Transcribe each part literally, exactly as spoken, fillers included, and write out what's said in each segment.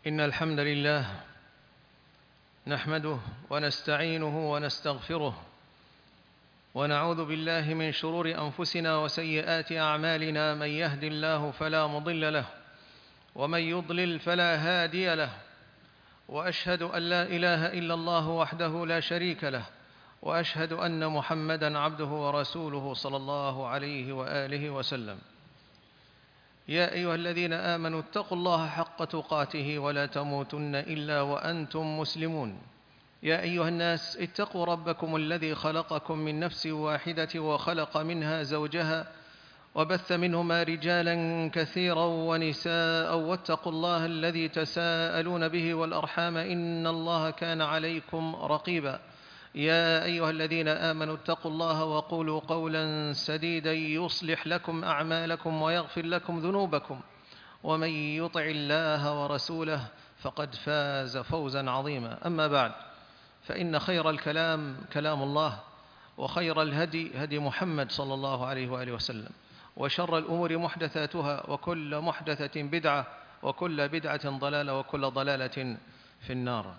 إن الحمد لله نحمده ونستعينه ونستغفره ونعوذ بالله من شرور أنفسنا وسيئات أعمالنا. من يهد الله فلا مضل له ومن يضلل فلا هادي له، وأشهد أن لا إله إلا الله وحده لا شريك له، وأشهد أن محمدًا عبده ورسوله صلى الله عليه وآله وسلم. يا أيها الذين آمنوا اتقوا الله حق تقاته ولا تموتن إلا وأنتم مسلمون. يا أيها الناس اتقوا ربكم الذي خلقكم من نفس واحدة وخلق منها زوجها وبث منهما رجالا كثيرا ونساء، واتقوا الله الذي تساءلون به والأرحام إن الله كان عليكم رقيبا. يا أيها الذين آمنوا اتقوا الله وقولوا قولا سديدا يصلح لكم أعمالكم ويغفر لكم ذنوبكم، ومن يطع الله ورسوله فقد فاز فوزا عظيما. أما بعد، فإن خير الكلام كلام الله، وخير الهدي هدي محمد صلى الله عليه وآله وسلم، وشر الأمور محدثاتها، وكل محدثة بدعة، وكل بدعة ضلالة، وكل ضلالة في النار.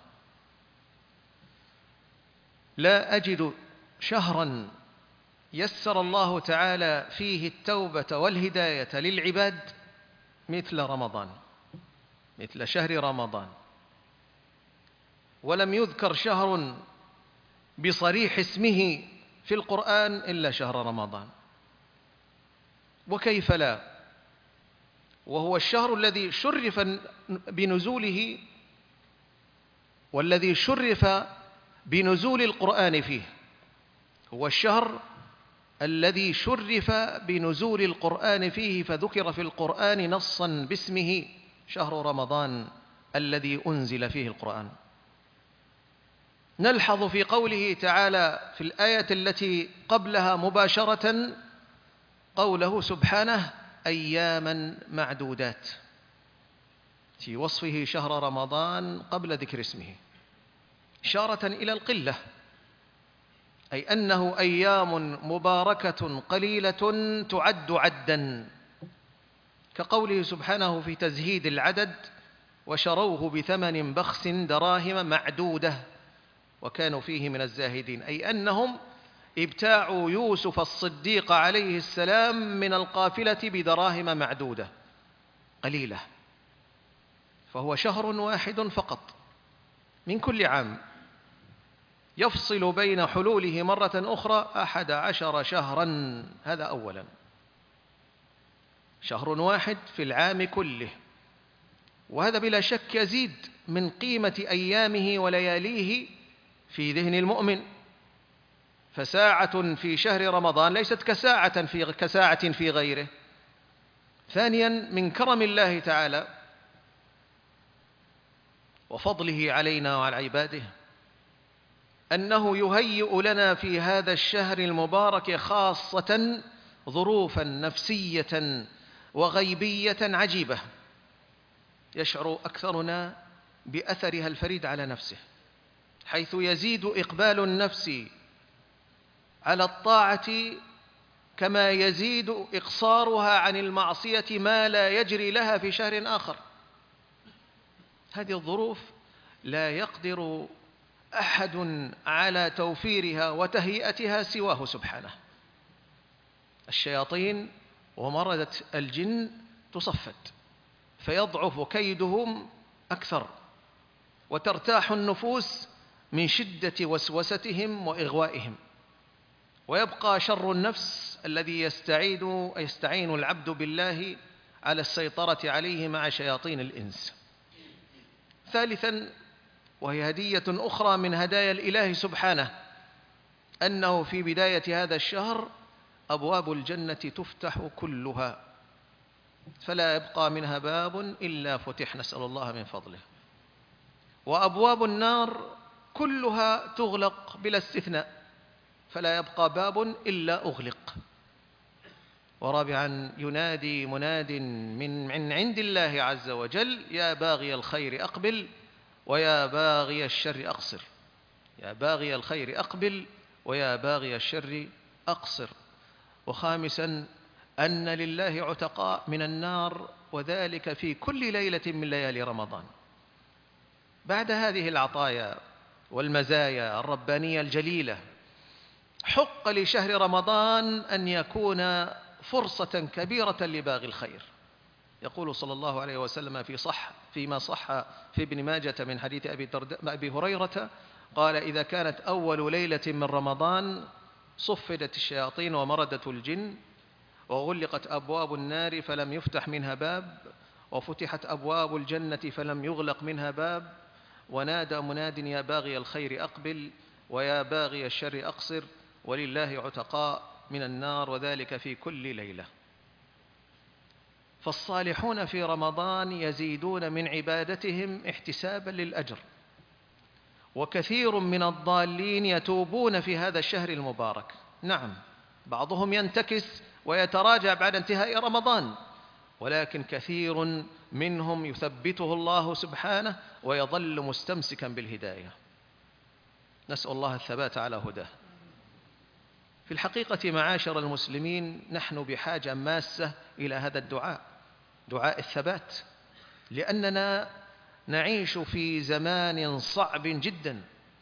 لا أجد شهرا يسر الله تعالى فيه التوبة والهداية للعباد مثل رمضان، مثل شهر رمضان. ولم يذكر شهر بصريح اسمه في القرآن إلا شهر رمضان، وكيف لا، وهو الشهر الذي شرف بنزوله والذي شرف بنزول القرآن فيه. هو الشهر الذي شرف بنزول القرآن فيه، فذكر في القرآن نصا باسمه شهر رمضان الذي أنزل فيه القرآن. نلحظ في قوله تعالى في الآية التي قبلها مباشرة قوله سبحانه أياما معدودات، في وصفه شهر رمضان قبل ذكر اسمه، إشارة إلى القلة، أي أنه أيام مباركة قليلة تعد عدا، كقوله سبحانه في تزهيد العدد وشروه بثمن بخس دراهم معدودة وكانوا فيه من الزاهدين، أي أنهم ابتاعوا يوسف الصديق عليه السلام من القافلة بدراهم معدودة قليلة. فهو شهر واحد فقط من كل عام، يفصل بين حلوله مرة أخرى أحد عشر شهرا. هذا أولا، شهر واحد في العام كله، وهذا بلا شك يزيد من قيمة أيامه ولياليه في ذهن المؤمن. فساعة في شهر رمضان ليست كساعة في كساعة في غيره. ثانيا، من كرم الله تعالى وفضله علينا وعلى عباده أنه يهيئ لنا في هذا الشهر المبارك خاصة ظروفا نفسية وغيبية عجيبة يشعر أكثرنا بأثرها الفريد على نفسه، حيث يزيد إقبال النفس على الطاعة كما يزيد إقصارها عن المعصية ما لا يجري لها في شهر آخر. هذه الظروف لا يقدر أحد على توفيرها وتهيئتها سواه سبحانه. الشياطين ومردة الجن تصفد، فيضعف كيدهم أكثر، وترتاح النفوس من شدة وسوستهم وإغوائهم، ويبقى شر النفس الذي يستعين يستعين العبد بالله على السيطرة عليه مع شياطين الإنس. ثالثا، وهي هدية أخرى من هدايا الإله سبحانه، أنه في بداية هذا الشهر أبواب الجنة تفتح كلها، فلا يبقى منها باب إلا فتح، نسأل الله من فضله. وأبواب النار كلها تغلق بلا استثناء، فلا يبقى باب إلا أغلق. ورابعا، ينادي مناد من من عند الله عز وجل يا باغي الخير أقبل ويا باغي الشر أقصر، يا باغي الخير أقبل ويا باغي الشر أقصر. وخامسا، أن لله عتقاء من النار، وذلك في كل ليلة من ليالي رمضان، بعد هذه العطايا والمزايا الربانية الجليلة، حق لشهر رمضان أن يكون فرصة كبيرة لباغي الخير. يقول صلى الله عليه وسلم في صح فيما صح في ابن ماجة من حديث أبي, أبي هريرة قال: إذا كانت أول ليلة من رمضان صفدت الشياطين ومردت الجن وغلقت أبواب النار فلم يفتح منها باب وفتحت أبواب الجنة فلم يغلق منها باب ونادى مناد: يا باغي الخير أقبل ويا باغي الشر أقصر ولله عتقاء من النار، وذلك في كل ليلة. فالصالحون في رمضان يزيدون من عبادتهم احتسابا للأجر، وكثير من الضالين يتوبون في هذا الشهر المبارك. نعم، بعضهم ينتكس ويتراجع بعد انتهاء رمضان، ولكن كثير منهم يثبته الله سبحانه ويظل مستمسكا بالهداية. نسأل الله الثبات على هداه. في الحقيقة معاشر المسلمين، نحن بحاجة ماسة إلى هذا الدعاء، دعاء الثبات، لأننا نعيش في زمان صعب جدا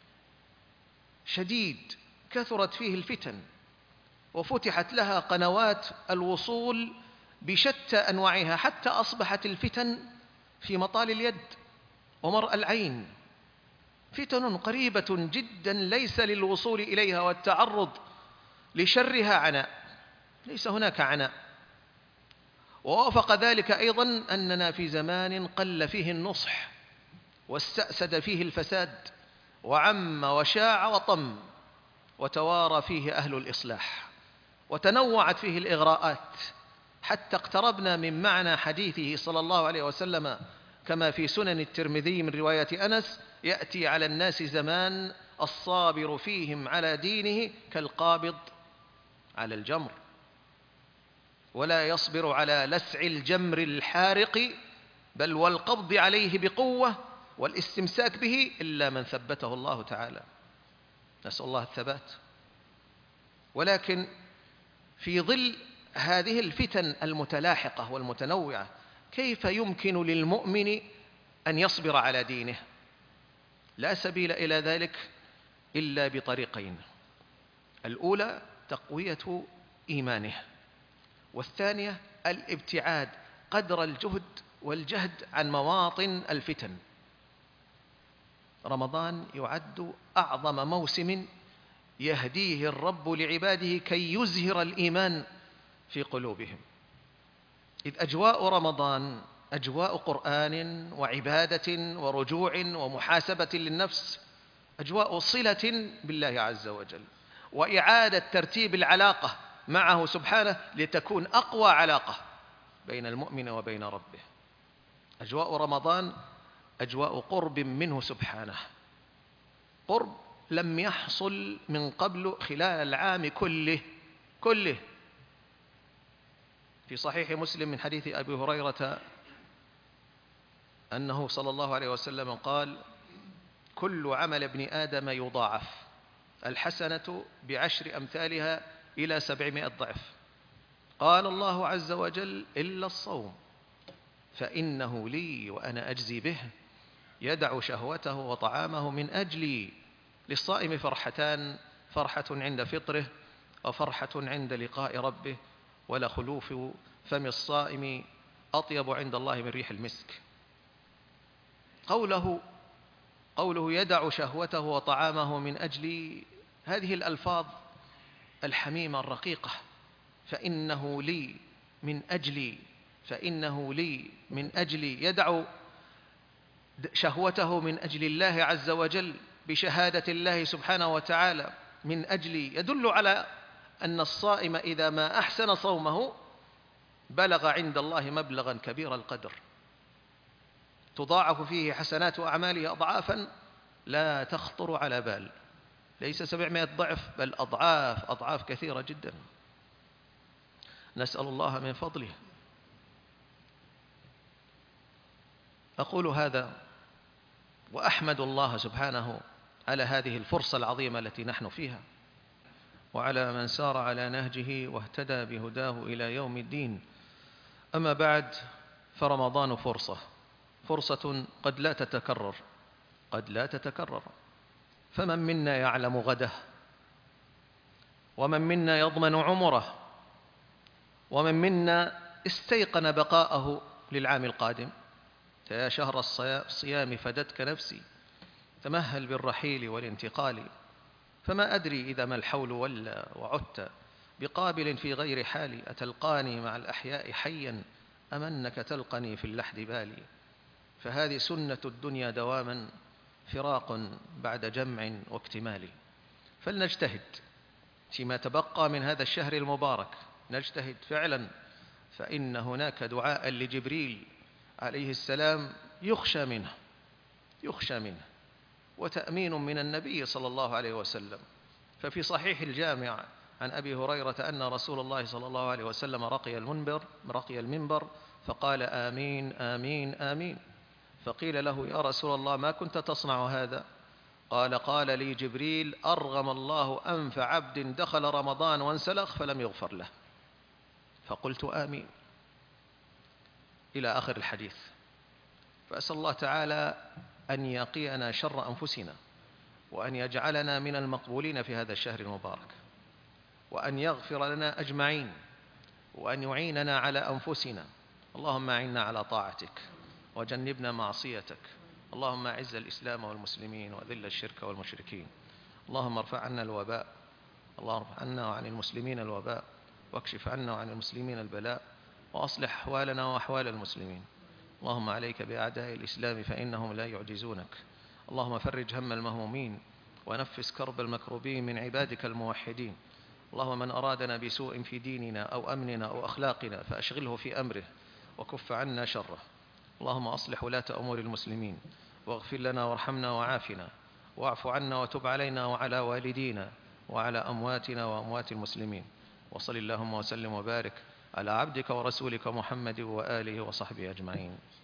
شديد، كثرت فيه الفتن وفتحت لها قنوات الوصول بشتى أنواعها، حتى أصبحت الفتن في مطال اليد ومرأى العين، فتن قريبة جدا ليس للوصول إليها والتعرض لشرها عناء، ليس هناك عناء. ووافق ذلك أيضا أننا في زمان قل فيه النصح واستأسد فيه الفساد وعم وشاع وطم، وتوارى فيه أهل الإصلاح، وتنوعت فيه الإغراءات، حتى اقتربنا من معنى حديثه صلى الله عليه وسلم كما في سنن الترمذي من رواية أنس: يأتي على الناس زمان الصابر فيهم على دينه كالقابض على الجمر، ولا يصبر على لسع الجمر الحارق بل والقبض عليه بقوة والاستمساك به إلا من ثبته الله تعالى. نسأل الله الثبات. ولكن في ظل هذه الفتن المتلاحقة والمتنوعة، كيف يمكن للمؤمن أن يصبر على دينه؟ لا سبيل إلى ذلك إلا بطريقين: الأولى تقوية إيمانه، والثانية الابتعاد قدر الجهد والجهد عن مواطن الفتن. رمضان يعد أعظم موسم يهديه الرب لعباده كي يزهر الإيمان في قلوبهم، إذ أجواء رمضان أجواء قرآن وعبادة ورجوع ومحاسبة للنفس، أجواء صلة بالله عز وجل وإعادة ترتيب العلاقة معه سبحانه لتكون أقوى علاقة بين المؤمن وبين ربه. أجواء رمضان أجواء قرب منه سبحانه، قرب لم يحصل من قبل خلال العام كله كله. في صحيح مسلم من حديث أبي هريرة أنه صلى الله عليه وسلم قال: كل عمل ابن آدم يضاعف، الحسنة بعشر أمثالها إلى سبعمائة ضعف. قال الله عز وجل: إلا الصوم فإنه لي وأنا أجزي به، يدع شهوته وطعامه من أجلي. للصائم فرحتان: فرحة عند فطره وفرحة عند لقاء ربه، ولخلوف فم الصائم أطيب عند الله من ريح المسك. قوله قوله يدع شهوته وطعامه من أجلي، هذه الألفاظ الحميمة الرقيقة، فإنه لي من أجلي، فإنه لي من أجلي، يدع شهوته من أجل الله عز وجل بشهادة الله سبحانه وتعالى من أجلي، يدل على أن الصائم إذا ما أحسن صومه بلغ عند الله مبلغا كبير القدر، تضاعف فيه حسنات أعماله أضعافا لا تخطر على بال، ليس سبعمائة ضعف بل أضعاف أضعاف كثيرة جدا. نسأل الله من فضله. أقول هذا وأحمد الله سبحانه على هذه الفرصة العظيمة التي نحن فيها، وعلى من سار على نهجه واهتدى بهداه إلى يوم الدين. أما بعد، فرمضان فرصة فرصة قد لا تتكرر، قد لا تتكرر. فمن منا يعلم غده، ومن منا يضمن عمره، ومن منا استيقن بقاءه للعام القادم. يا شهر الصيام فدتك نفسي، تمهل بالرحيل والانتقال، فما أدري إذا ما الحول ولا وعدت بقابل في غير حالي، أتلقاني مع الأحياء حيا أم أنك تلقني في اللحد بالي. فهذه سنة الدنيا دواما، فراق بعد جمع واكتمال. فلنجتهد فيما تبقى من هذا الشهر المبارك، نجتهد فعلا، فإن هناك دعاء لجبريل عليه السلام يخشى منه يخشى منه وتأمين من النبي صلى الله عليه وسلم. ففي صحيح الجامع عن أبي هريرة أن رسول الله صلى الله عليه وسلم رقي المنبر رقي المنبر فقال آمين آمين آمين. فقيل له يا رسول الله ما كنت تصنع هذا؟ قال قال لي جبريل أرغم الله أنف عبد دخل رمضان وانسلخ فلم يغفر له، فقلت آمين، إلى آخر الحديث. فأسأل الله تعالى أن يقينا شر أنفسنا، وأن يجعلنا من المقبولين في هذا الشهر المبارك، وأن يغفر لنا أجمعين، وأن يعيننا على أنفسنا. اللهم أعنا على طاعتك وجنبنا معصيتك. اللهم أعز الإسلام والمسلمين وذل الشرك والمشركين. اللهم ارفع عنا الوباء، اللهم ارفع عنا وعن المسلمين الوباء، واكشف عنا وعن المسلمين البلاء، وأصلح أحوالنا وأحوال المسلمين. اللهم عليك بأعداء الإسلام فإنهم لا يعجزونك. اللهم فرج هم المهمومين، ونفس كرب المكروبين من عبادك الموحدين. اللهم من أرادنا بسوء في ديننا أو أمننا أو أخلاقنا فأشغله في أمره وكف عنا شره. اللهم أصلح ولاة أمور المسلمين، واغفر لنا وارحمنا وعافنا، واعف عنا وتب علينا وعلى والدينا وعلى أمواتنا وأموات المسلمين. وصل اللهم وسلم وبارك على عبدك ورسولك محمد وآله وصحبه أجمعين.